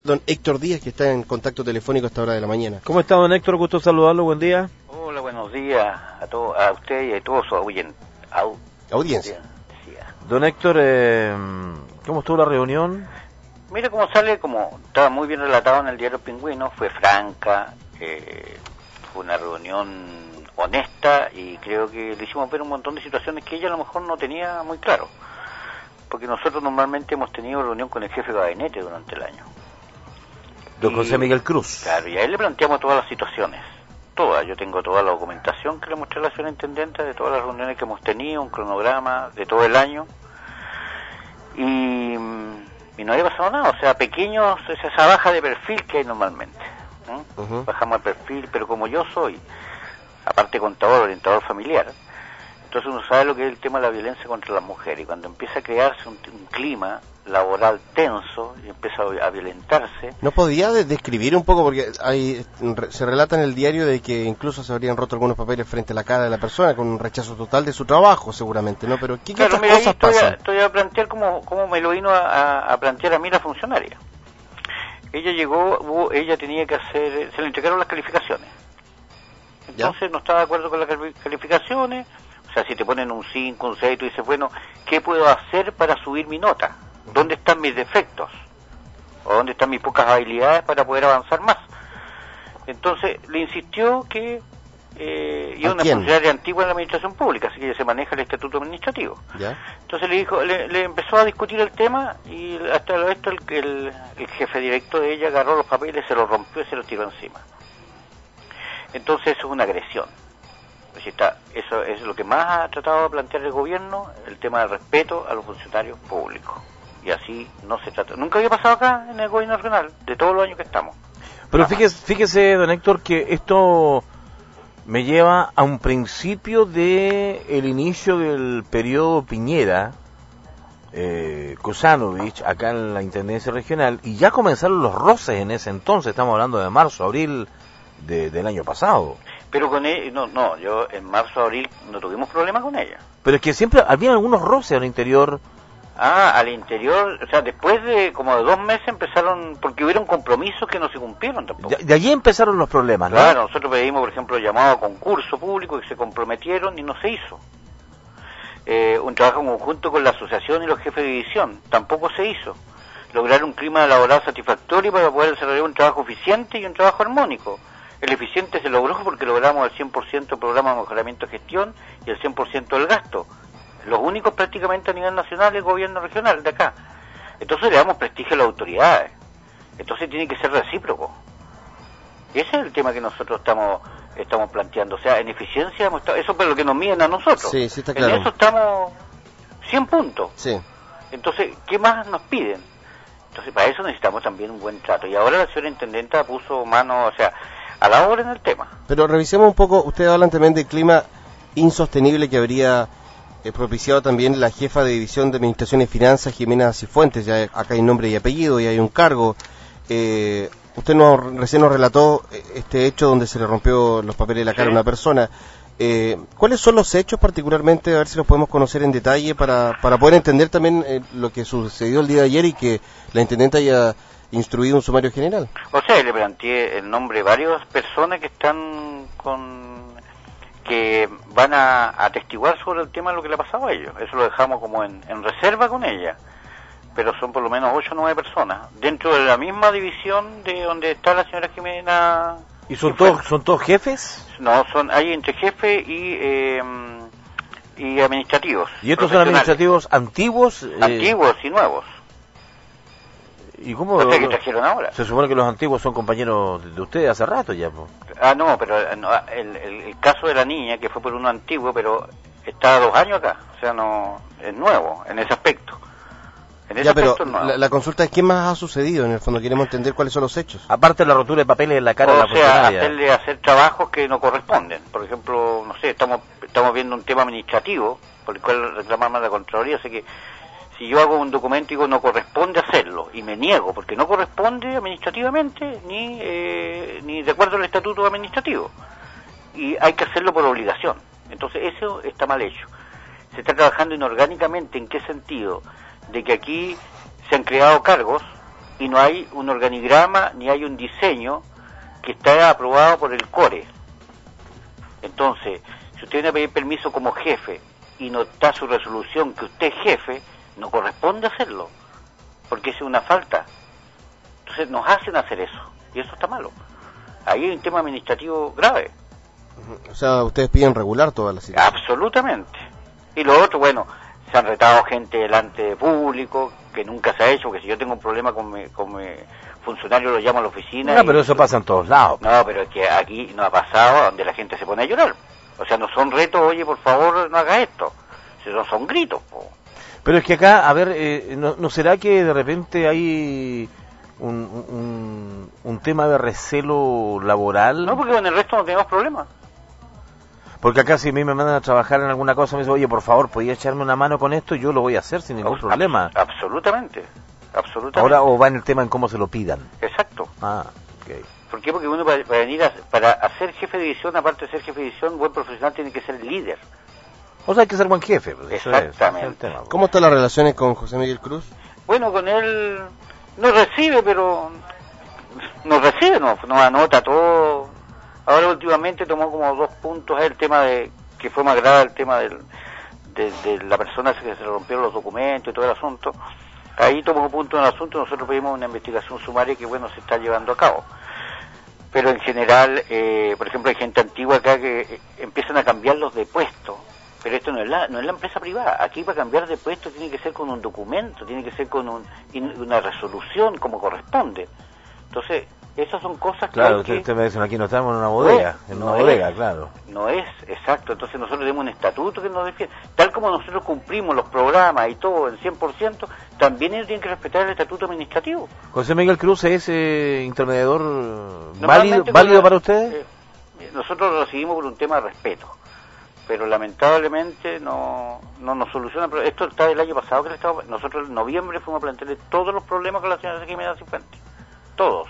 don Héctor Díaz, que está en contacto telefónico a esta hora de la mañana. ¿Cómo está, don Héctor? Gusto saludarlo, buen día. Hola, buenos días a usted y a todos su audiencia. Don Héctor, ¿cómo estuvo la reunión? Mira cómo sale, como estaba muy bien relatado en el diario Pingüino, fue franca, fue una reunión honesta y creo que le hicimos ver un montón de situaciones que ella a lo mejor no tenía muy claro, porque nosotros normalmente hemos tenido reunión con el jefe de gabinete durante el año. Don José Miguel Cruz. Claro, y a él le planteamos todas las situaciones, todas. Yo tengo toda la documentación que le mostré a la señora intendente de todas las reuniones que hemos tenido, un cronograma de todo el año, y no había pasado nada, o sea, pequeños, esa baja de perfil que hay normalmente, ¿no? Bajamos el perfil, pero como yo soy, aparte contador, orientador familiar, entonces uno sabe lo que es el tema de la violencia contra las mujeres, y cuando empieza a crearse un clima laboral tenso y empieza a violentarse. ¿No podía describir un poco, porque se relata en el diario de que incluso se habrían roto algunos papeles frente a la cara de la persona con un rechazo total de su trabajo, seguramente, ¿no? Pero ¿qué otras cosas pasan? Estoy a plantear como me lo vino a plantear a mí la funcionaria. Ella llegó, ella tenía que hacer, se le entregaron las calificaciones. Entonces no estaba de acuerdo con las calificaciones. O sea, si te ponen un 5, un 6, tú dices, bueno, ¿qué puedo hacer para subir mi nota? ¿Dónde están mis defectos? ¿O dónde están mis pocas habilidades para poder avanzar más? Entonces, le insistió que y es una funcionaria antigua en la administración pública, así que se maneja el estatuto administrativo. ¿Ya? Entonces le dijo, le empezó a discutir el tema y hasta esto el jefe directo de ella agarró los papeles, se los rompió y se los tiró encima. Entonces eso es una agresión. Eso es lo que más ha tratado de plantear el gobierno, el tema del respeto a los funcionarios públicos. Y así no se trata. Nunca había pasado acá en el gobierno regional, de todos los años que estamos. Pero fíjese, don Héctor, que esto me lleva a un principio de el inicio del periodo Piñera, Kuzanovich, acá en la Intendencia Regional, y ya comenzaron los roces en ese entonces, estamos hablando de marzo, abril del año pasado. Pero con ella, yo en marzo, abril no tuvimos problema con ella. Pero es que siempre había algunos roces al interior. Al interior, o sea, después de como de 2 meses empezaron, porque hubieron compromisos que no se cumplieron tampoco. De allí empezaron los problemas, ¿no? Claro, nosotros pedimos, por ejemplo, llamado a concurso público que se comprometieron y no se hizo. Un trabajo conjunto con la asociación y los jefes de división, tampoco se hizo. Lograr un clima laboral satisfactorio para poder desarrollar un trabajo eficiente y un trabajo armónico. El eficiente se logró porque logramos el 100% del programa de mejoramiento de gestión y el 100% del gasto. Los únicos prácticamente a nivel nacional es el gobierno regional de acá. Entonces le damos prestigio a las autoridades. Entonces tiene que ser recíproco. Ese es el tema que nosotros estamos planteando. O sea, en eficiencia, eso es lo que nos miden a nosotros. Sí, está claro. En eso estamos 100 puntos. Sí. Entonces, ¿qué más nos piden? Entonces, para eso necesitamos también un buen trato. Y ahora la señora intendenta puso mano, o sea, a la obra en el tema. Pero revisemos un poco, ustedes hablan también del clima insostenible que habría propiciado también la jefa de División de Administración y Finanzas, Jimena Cifuentes. Ya acá hay nombre y apellido y hay un cargo. Usted recién nos relató este hecho donde se le rompió los papeles de la cara a una persona. ¿Cuáles son los hechos particularmente? A ver si los podemos conocer en detalle para poder entender también lo que sucedió el día de ayer y que la intendente haya instruido un sumario general. O sea, le planteé el nombre de varias personas que están que van a atestiguar sobre el tema de lo que le ha pasado a ellos. Eso lo dejamos como en reserva con ella. Pero son por lo menos 8 o 9 personas. Dentro de la misma división de donde está la señora Jimena. ¿Y son todos jefes? No, hay entre jefes y administrativos. ¿Y estos son administrativos antiguos? Antiguos y nuevos. ¿Y cómo? No sé qué trajeron ahora. Se supone que los antiguos son compañeros de ustedes hace rato ya, po. No, pero el caso de la niña, que fue por uno antiguo, pero está 2 años acá, o sea, no es nuevo en ese aspecto. Ya, pero la consulta es qué más ha sucedido, en el fondo queremos entender cuáles son los hechos. Aparte de la rotura de papeles en la cara de la funcionaria. Hacer trabajos que no corresponden. Por ejemplo, no sé, estamos viendo un tema administrativo, por el cual reclamamos la Contraloría, así que si yo hago un documento y digo no corresponde hacerlo, y me niego, porque no corresponde administrativamente, ni de acuerdo al estatuto administrativo, y hay que hacerlo por obligación. Entonces eso está mal hecho. Se está trabajando inorgánicamente. ¿En qué sentido? De que aquí se han creado cargos y no hay un organigrama ni hay un diseño que está aprobado por el CORE. Entonces, si usted viene a pedir permiso como jefe y no está su resolución que usted es jefe, no corresponde hacerlo, porque es una falta. Entonces nos hacen hacer eso, y eso está malo. Ahí hay un tema administrativo grave. O sea, ustedes piden regular toda la situación. Absolutamente. Y lo otro, bueno, se han retado gente delante de público, que nunca se ha hecho, porque si yo tengo un problema con mi funcionario lo llamo a la oficina. No, pero eso pasa en todos lados. No, pero es que aquí no ha pasado donde la gente se pone a llorar. O sea, no son retos, oye, por favor, no haga esto. No son gritos, po. Pero es que acá, a ver, ¿no será que de repente hay un tema de recelo laboral? No, porque con el resto no tenemos problemas. Porque acá si a mí me mandan a trabajar en alguna cosa, me dicen, oye, por favor, ¿podría echarme una mano con esto? Yo lo voy a hacer sin ningún problema. Absolutamente. Ahora, o va en el tema en cómo se lo pidan. Exacto. Ah, ok. ¿Por qué? Porque uno para hacer jefe de división, aparte de ser jefe de división, buen profesional tiene que ser líder. O sea, hay que ser buen jefe. Pues, exactamente. Eso es ¿Cómo están las relaciones con José Miguel Cruz? Bueno, con él no recibe, pero nos anota todo. Ahora últimamente tomó como 2 puntos el tema de que fue más grave el tema de la persona que se le rompieron los documentos y todo el asunto. Ahí tomó punto en el asunto, nosotros pedimos una investigación sumaria que bueno se está llevando a cabo. Pero en general, por ejemplo, hay gente antigua acá que empiezan a cambiarlos de puesto. Pero esto no es la empresa privada. Aquí para cambiar de puesto tiene que ser con un documento, tiene que ser con una resolución como corresponde. Entonces, esas son cosas claro, que... Usted me dice, aquí no estamos en una bodega, claro. No es, exacto. Entonces nosotros tenemos un estatuto que nos defiende. Tal como nosotros cumplimos los programas y todo en 100%, también ellos tienen que respetar el estatuto administrativo. José Miguel Cruz es intermediador válido para ustedes. Nosotros lo recibimos por un tema de respeto, pero lamentablemente no nos soluciona. Esto está del año pasado que nosotros en noviembre fuimos a plantearle todos los problemas con la señora Jiménez Cifuentes, todos.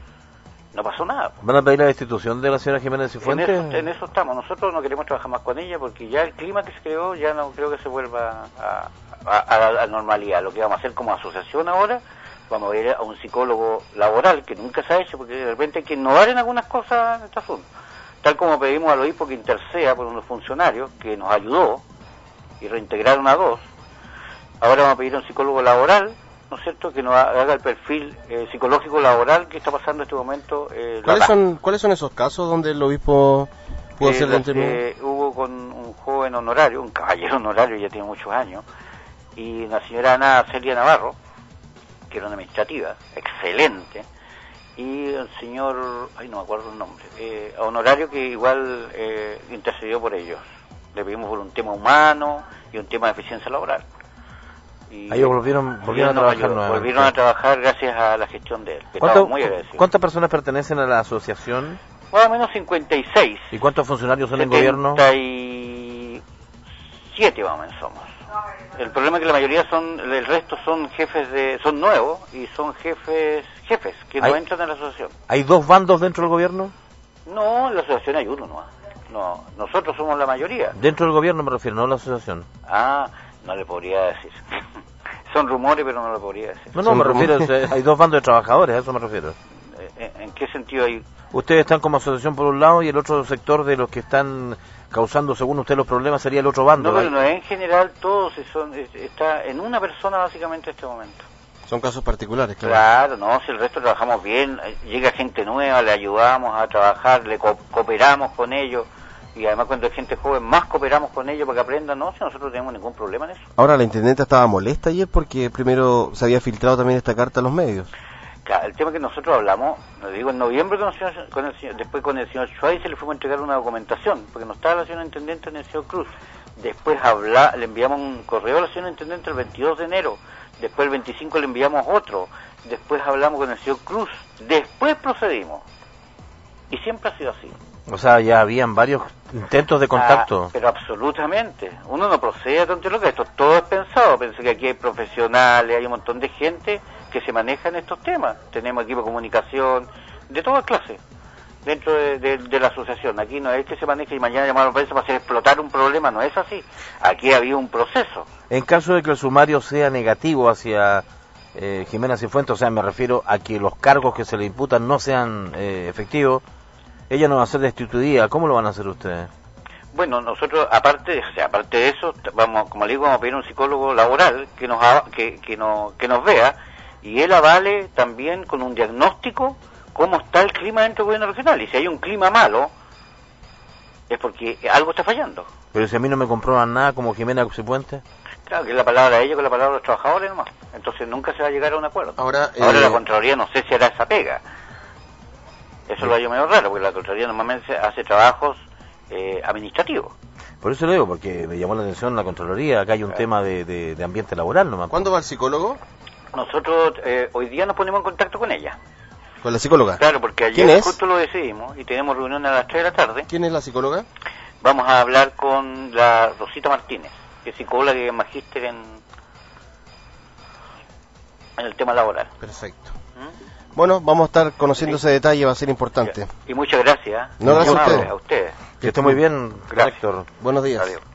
No pasó nada. ¿Van a pedir la destitución de la señora Jiménez Cifuentes? En eso estamos. Nosotros no queremos trabajar más con ella porque ya el clima que se creó ya no creo que se vuelva a la normalidad. Lo que vamos a hacer como asociación ahora, vamos a ir a un psicólogo laboral que nunca se ha hecho, porque de repente hay que innovar en algunas cosas en este asunto. Tal como pedimos al obispo que interceda por unos funcionarios que nos ayudó y reintegraron a 2. Ahora vamos a pedir a un psicólogo laboral, ¿no es cierto?, que nos haga el perfil psicológico laboral que está pasando en este momento. ¿Cuáles son esos casos donde el obispo pudo ser determinado? Hubo con un joven honorario, un caballero honorario, ya tiene muchos años, y una señora Ana Celia Navarro, que era una administrativa, excelente, y el señor, no me acuerdo el nombre, honorario que igual intercedió por ellos. Le pedimos por un tema humano y un tema de eficiencia laboral. Y ellos volvieron a trabajar gracias a la gestión de él. Muy agradecido. ¿Cuántas personas pertenecen a la asociación? Más o menos 56. ¿Y cuántos funcionarios son en gobierno? 77 más o menos somos. El problema es que la mayoría el resto son son nuevos y son jefes que no entran en la asociación. ¿Hay 2 bandos dentro del gobierno? No, en la asociación hay uno nomás. No, nosotros somos la mayoría. Dentro del gobierno me refiero, no a la asociación. No le podría decir. Son rumores, pero no le podría decir. No, me refiero, hay 2 bandos de trabajadores, a eso me refiero. ¿En qué sentido hay? Ustedes están como asociación por un lado y el otro sector de los que están causando, según usted, los problemas sería el otro bando. No, pero no, en general todos está en una persona básicamente en este momento. Son casos particulares, claro. Claro, si el resto trabajamos bien, llega gente nueva, le ayudamos a trabajar, le cooperamos con ellos. Y además cuando hay gente joven más cooperamos con ellos para que aprendan, si nosotros no tenemos ningún problema en eso. Ahora, la intendenta estaba molesta ayer porque primero se había filtrado también esta carta a los medios. Claro, el tema que nosotros hablamos, lo digo, en noviembre después con el señor Schweizer le fuimos a entregar una documentación, porque no estaba la señora intendente en el señor Cruz. Después le enviamos un correo a la señora intendente el 22 de enero, después el 25 le enviamos otro, después hablamos con el señor Cruz, después procedimos. Y siempre ha sido así. O sea, ya habían varios intentos de contacto. Pero absolutamente. Uno no procede a tonto lo que esto todo es pensado. Pensé que aquí hay profesionales, hay un montón de gente que se maneja en estos temas. Tenemos equipo de comunicación de todas clases dentro de la asociación. Aquí no es que se maneje y mañana llamar a la prensa para hacer explotar un problema, no es así. Aquí había un proceso. En caso de que el sumario sea negativo hacia Jimena Cifuentes, o sea, me refiero a que los cargos que se le imputan no sean efectivos, ella no va a ser destituida. ¿Cómo lo van a hacer ustedes? Bueno, nosotros, aparte de eso, como le digo, vamos a pedir un psicólogo laboral que nos vea, y él avale también con un diagnóstico cómo está el clima dentro del gobierno regional. Y si hay un clima malo, es porque algo está fallando. Pero si a mí no me comprueban nada como Jimena Cifuentes. Claro, que es la palabra de ellos con la palabra de los trabajadores nomás. Entonces nunca se va a llegar a un acuerdo. Ahora la Contraloría no sé si hará esa pega. Eso lo hallo medio raro, porque la Contraloría normalmente hace trabajos administrativos. Por eso lo digo, porque me llamó la atención la Contraloría. Acá hay un tema de ambiente laboral nomás. ¿Cuándo va el psicólogo? Nosotros hoy día nos ponemos en contacto con ella. ¿Con la psicóloga? Claro, porque ayer justo lo decidimos y tenemos reunión a las 3 de la tarde. ¿Quién es la psicóloga? Vamos a hablar con la Rosita Martínez, que es psicóloga y magíster en el tema laboral. Perfecto. Bueno, vamos a estar conociendo ese detalle, va a ser importante. Y muchas gracias. No, gracias a ustedes. A ustedes. Que esté muy bien, Héctor. Buenos días. Adiós.